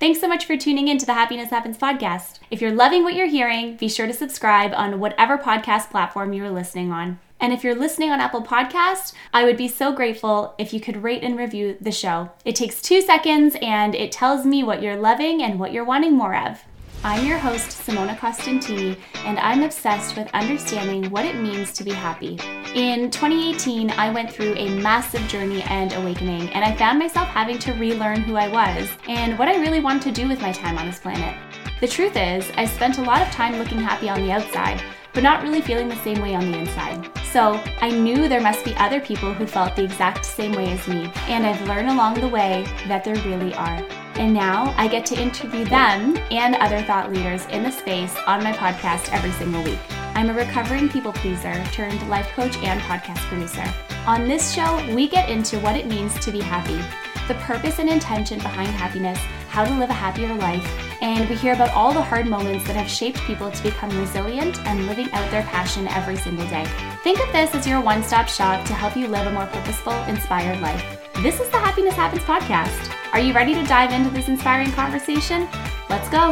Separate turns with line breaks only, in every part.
Thanks so much for tuning in to the Happiness Happens podcast. If you're loving what you're hearing, be sure to subscribe on whatever podcast platform you're listening on. And if you're listening on Apple Podcasts, I would be so grateful if you could rate and review the show. It takes 2 seconds and it tells me what you're loving and what you're wanting more of. I'm your host, Simona Costantini, and I'm obsessed with understanding what it means to be happy. In 2018, I went through a massive journey and awakening, and I found myself having to relearn who I was and what I really wanted to do with my time on this planet. The truth is, I spent a lot of time looking happy on the outside, but not really feeling the same way on the inside. So I knew there must be other people who felt the exact same way as me, and I've learned along the way that there really are. And now I get to interview them and other thought leaders in the space on my podcast every single week. I'm a recovering people pleaser turned life coach and podcast producer. On this show, we get into what it means to be happy, the purpose and intention behind happiness, how to live a happier life, and we hear about all the hard moments that have shaped people to become resilient and living out their passion every single day. Think of this as your one-stop shop to help you live a more purposeful, inspired life. This is the Happiness Happens podcast. Are you ready to dive into this inspiring conversation? Let's go.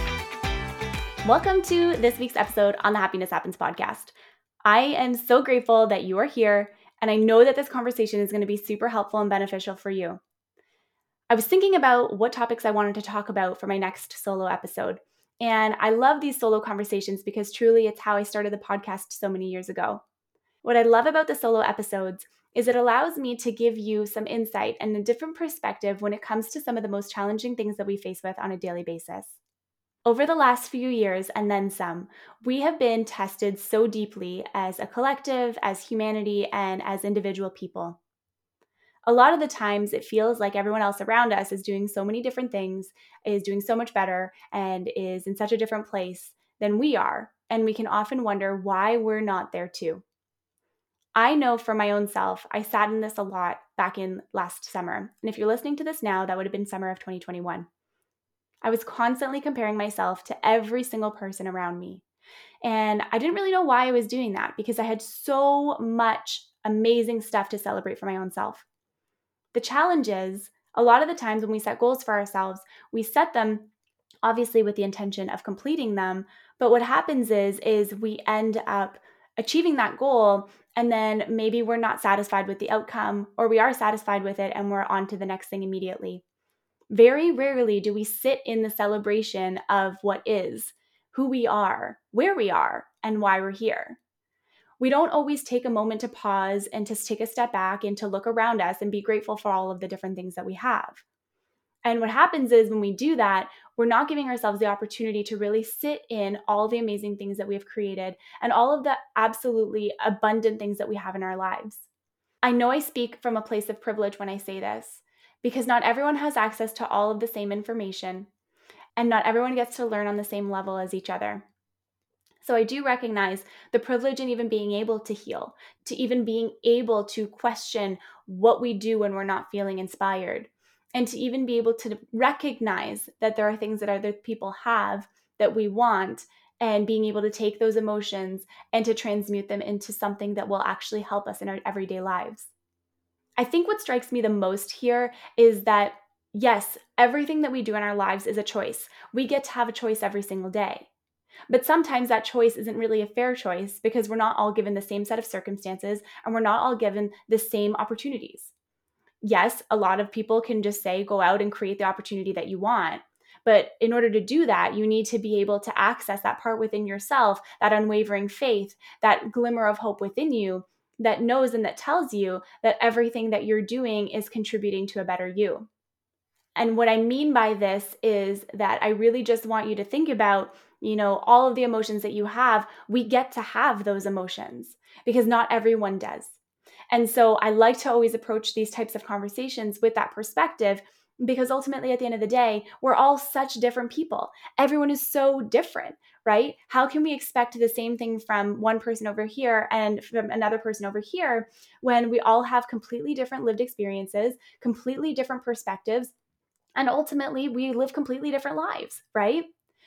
Welcome to this week's episode on the Happiness Happens podcast. I am so grateful that you are here, and I know that this conversation is going to be super helpful and beneficial for you. I was thinking about what topics I wanted to talk about for my next solo episode, and I love these solo conversations because truly it's how I started the podcast so many years ago. What I love about the solo episodes is it allows me to give you some insight and a different perspective when it comes to some of the most challenging things that we face with on a daily basis. Over the last few years, and then some, we have been tested so deeply as a collective, as humanity, and as individual people. A lot of the times it feels like everyone else around us is doing so many different things, is doing so much better, and is in such a different place than we are, and we can often wonder why we're not there too. I know for my own self, I sat in this a lot back in last summer. And if you're listening to this now, that would have been summer of 2021. I was constantly comparing myself to every single person around me. And I didn't really know why I was doing that because I had so much amazing stuff to celebrate for my own self. The challenge is, a lot of the times when we set goals for ourselves, we set them obviously with the intention of completing them. But what happens is we end up achieving that goal, and then maybe we're not satisfied with the outcome, or we are satisfied with it and we're on to the next thing immediately. Very rarely do we sit in the celebration of what is, who we are, where we are, and why we're here. We don't always take a moment to pause and to take a step back and to look around us and be grateful for all of the different things that we have. And what happens is when we do that, we're not giving ourselves the opportunity to really sit in all the amazing things that we have created and all of the absolutely abundant things that we have in our lives. I know I speak from a place of privilege when I say this, because not everyone has access to all of the same information, and not everyone gets to learn on the same level as each other. So I do recognize the privilege in even being able to heal, to even being able to question what we do when we're not feeling inspired, and to even be able to recognize that there are things that other people have that we want, and being able to take those emotions and to transmute them into something that will actually help us in our everyday lives. I think what strikes me the most here is that, yes, everything that we do in our lives is a choice. We get to have a choice every single day. But sometimes that choice isn't really a fair choice because we're not all given the same set of circumstances and we're not all given the same opportunities. Yes, a lot of people can just say, go out and create the opportunity that you want. But in order to do that, you need to be able to access that part within yourself, that unwavering faith, that glimmer of hope within you that knows and that tells you that everything that you're doing is contributing to a better you. And what I mean by this is that I really just want you to think about, all of the emotions that you have. We get to have those emotions because not everyone does. And so I like to always approach these types of conversations with that perspective because ultimately at the end of the day, we're all such different people. Everyone is so different, right? How can we expect the same thing from one person over here and from another person over here when we all have completely different lived experiences, completely different perspectives, and ultimately we live completely different lives, right?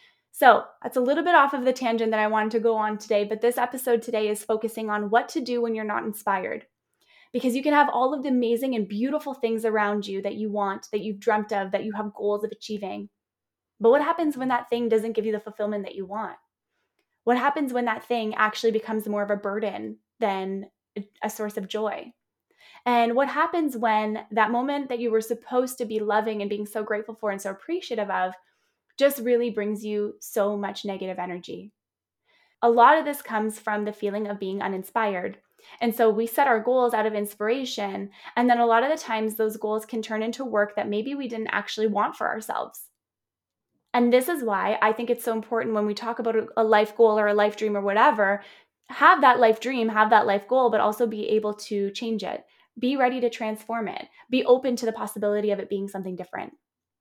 So that's a little bit off of the tangent that I wanted to go on today, but this episode today is focusing on what to do when you're not inspired. Because you can have all of the amazing and beautiful things around you that you want, that you've dreamt of, that you have goals of achieving. But what happens when that thing doesn't give you the fulfillment that you want? What happens when that thing actually becomes more of a burden than a source of joy? And what happens when that moment that you were supposed to be loving and being so grateful for and so appreciative of just really brings you so much negative energy? A lot of this comes from the feeling of being uninspired. And so we set our goals out of inspiration. And then a lot of the times those goals can turn into work that maybe we didn't actually want for ourselves. And this is why I think it's so important when we talk about a life goal or a life dream or whatever, have that life dream, have that life goal, but also be able to change it. Be ready to transform it. Be open to the possibility of it being something different.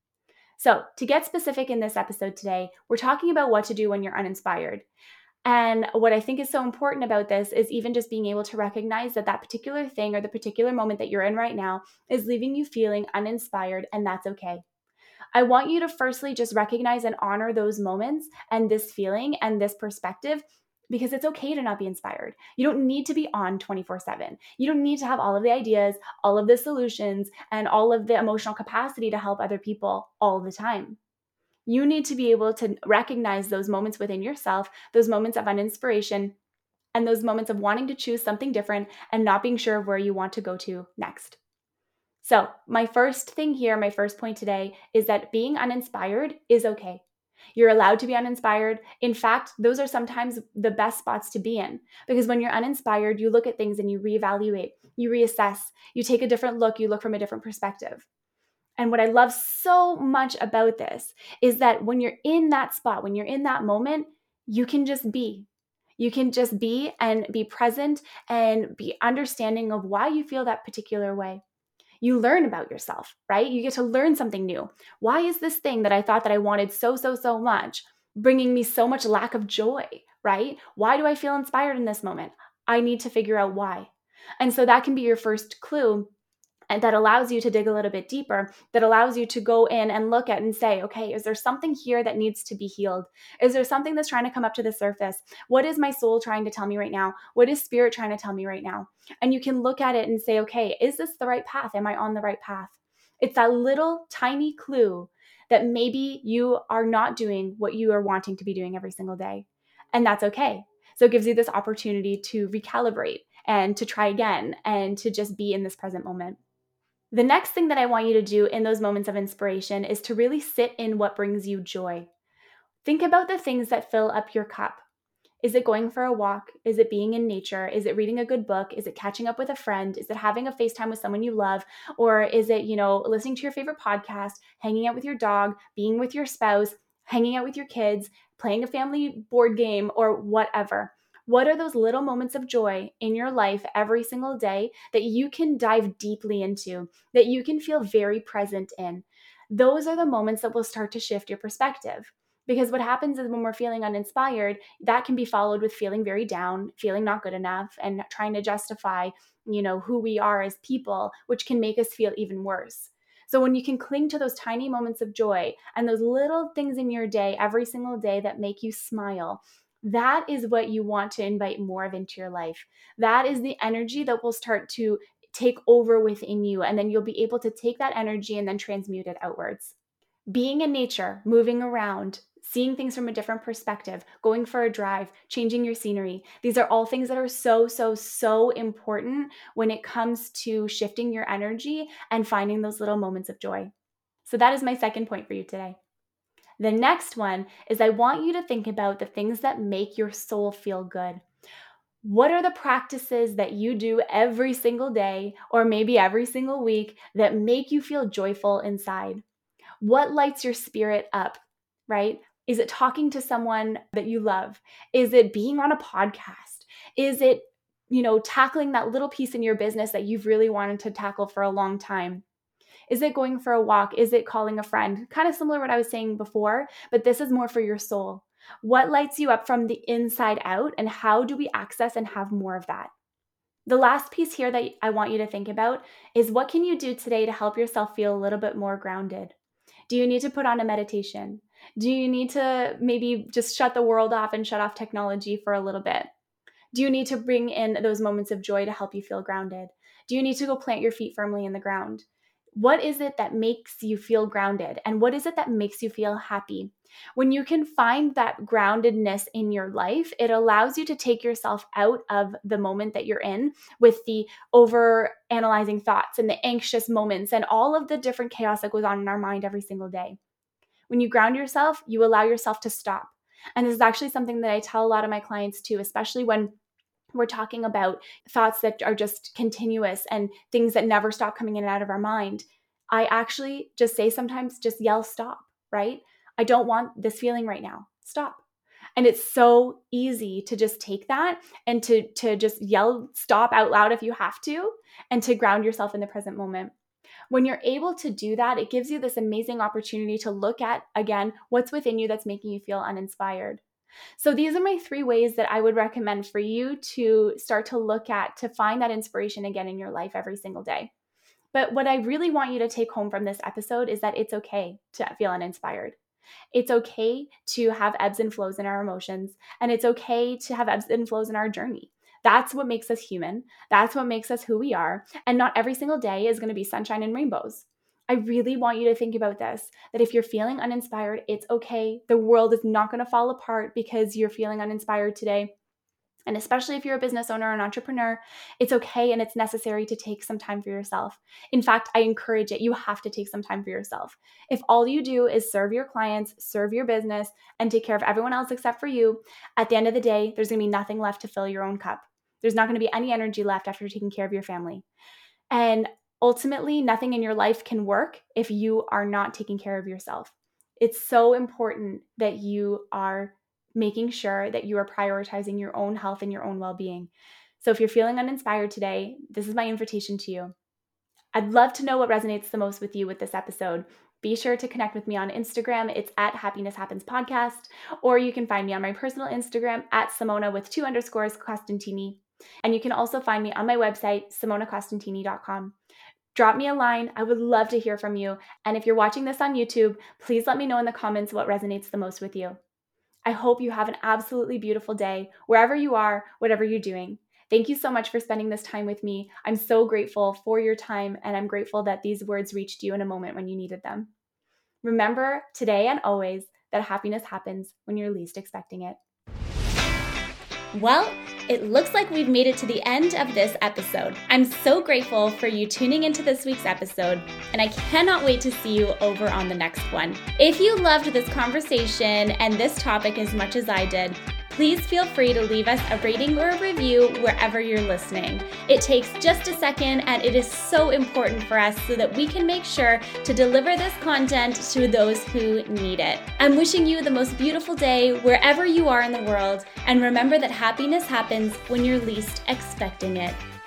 So, to get specific in this episode today, we're talking about what to do when you're uninspired. And what I think is so important about this is even just being able to recognize that that particular thing or the particular moment that you're in right now is leaving you feeling uninspired, and that's okay. I want you to firstly just recognize and honor those moments and this feeling and this perspective, because it's okay to not be inspired. You don't need to be on 24/7. You don't need to have all of the ideas, all of the solutions, and all of the emotional capacity to help other people all the time. You need to be able to recognize those moments within yourself, those moments of uninspiration, and those moments of wanting to choose something different and not being sure of where you want to go to next. So, my first thing here, my first point today is that being uninspired is okay. You're allowed to be uninspired. In fact, those are sometimes the best spots to be in, because when you're uninspired, you look at things and you reevaluate, you reassess, you take a different look, you look from a different perspective. And what I love so much about this is that when you're in that spot, when you're in that moment, you can just be. You can just be and be present and be understanding of why you feel that particular way. You learn about yourself, right? You get to learn something new. Why is this thing that I thought that I wanted so much bringing me so much lack of joy, right? Why do I feel inspired in this moment? I need to figure out why. And so that can be your first clue, and that allows you to dig a little bit deeper, that allows you to go in and look at and say, okay, is there something here that needs to be healed? Is there something that's trying to come up to the surface? What is my soul trying to tell me right now? What is spirit trying to tell me right now? And you can look at it and say, okay, is this the right path? Am I on the right path? It's that little tiny clue that maybe you are not doing what you are wanting to be doing every single day. And that's okay. So it gives you this opportunity to recalibrate and to try again and to just be in this present moment. The next thing that I want you to do in those moments of inspiration is to really sit in what brings you joy. Think about the things that fill up your cup. Is it going for a walk? Is it being in nature? Is it reading a good book? Is it catching up with a friend? Is it having a FaceTime with someone you love? Or is it, listening to your favorite podcast, hanging out with your dog, being with your spouse, hanging out with your kids, playing a family board game, or whatever? What are those little moments of joy in your life every single day that you can dive deeply into, that you can feel very present in? Those are the moments that will start to shift your perspective. Because what happens is when we're feeling uninspired, that can be followed with feeling very down, feeling not good enough, and trying to justify, who we are as people, which can make us feel even worse. So when you can cling to those tiny moments of joy and those little things in your day, every single day, that make you smile, that is what you want to invite more of into your life. That is the energy that will start to take over within you. And then you'll be able to take that energy and then transmute it outwards. Being in nature, moving around, seeing things from a different perspective, going for a drive, changing your scenery. These are all things that are so important when it comes to shifting your energy and finding those little moments of joy. So that is my second point for you today. The next one is I want you to think about the things that make your soul feel good. What are the practices that you do every single day or maybe every single week that make you feel joyful inside? What lights your spirit up, right? Is it talking to someone that you love? Is it being on a podcast? Is it, tackling that little piece in your business that you've really wanted to tackle for a long time? Is it going for a walk? Is it calling a friend? Kind of similar to what I was saying before, but this is more for your soul. What lights you up from the inside out, and how do we access and have more of that? The last piece here that I want you to think about is, what can you do today to help yourself feel a little bit more grounded? Do you need to put on a meditation? Do you need to maybe just shut the world off and shut off technology for a little bit? Do you need to bring in those moments of joy to help you feel grounded? Do you need to go plant your feet firmly in the ground? What is it that makes you feel grounded? And what is it that makes you feel happy? When you can find that groundedness in your life, it allows you to take yourself out of the moment that you're in with the over analyzing thoughts and the anxious moments and all of the different chaos that goes on in our mind every single day. When you ground yourself, you allow yourself to stop. And this is actually something that I tell a lot of my clients too, especially when we're talking about thoughts that are just continuous and things that never stop coming in and out of our mind. I actually just say sometimes, just yell stop, right? I don't want this feeling right now. Stop. And it's so easy to just take that and to just yell stop out loud if you have to, and to ground yourself in the present moment. When you're able to do that, it gives you this amazing opportunity to look at, again, what's within you that's making you feel uninspired. So these are my 3 ways that I would recommend for you to start to look at to find that inspiration again in your life every single day. But what I really want you to take home from this episode is that it's okay to feel uninspired. It's okay to have ebbs and flows in our emotions, and it's okay to have ebbs and flows in our journey. That's what makes us human. That's what makes us who we are. And not every single day is going to be sunshine and rainbows. I really want you to think about this, that if you're feeling uninspired, it's okay. The world is not going to fall apart because you're feeling uninspired today. And especially if you're a business owner or an entrepreneur, it's okay and it's necessary to take some time for yourself. In fact, I encourage it. You have to take some time for yourself. If all you do is serve your clients, serve your business, and take care of everyone else except for you, at the end of the day, there's going to be nothing left to fill your own cup. There's not going to be any energy left after taking care of your family. And ultimately, nothing in your life can work if you are not taking care of yourself. It's so important that you are making sure that you are prioritizing your own health and your own well-being. So if you're feeling uninspired today, this is my invitation to you. I'd love to know what resonates the most with you with this episode. Be sure to connect with me on Instagram. It's at Happiness Happens Podcast, or you can find me on my personal Instagram at Simona with 2 underscores Costantini. And you can also find me on my website, simonacostantini.com. Drop me a line. I would love to hear from you. And if you're watching this on YouTube, please let me know in the comments what resonates the most with you. I hope you have an absolutely beautiful day, wherever you are, whatever you're doing. Thank you so much for spending this time with me. I'm so grateful for your time, and I'm grateful that these words reached you in a moment when you needed them. Remember, today and always, that happiness happens when you're least expecting it. Well, it looks like we've made it to the end of this episode. I'm so grateful for you tuning into this week's episode, and I cannot wait to see you over on the next one. If you loved this conversation and this topic as much as I did, please feel free to leave us a rating or a review wherever you're listening. It takes just a second, and it is so important for us so that we can make sure to deliver this content to those who need it. I'm wishing you the most beautiful day wherever you are in the world, and remember that happiness happens when you're least expecting it.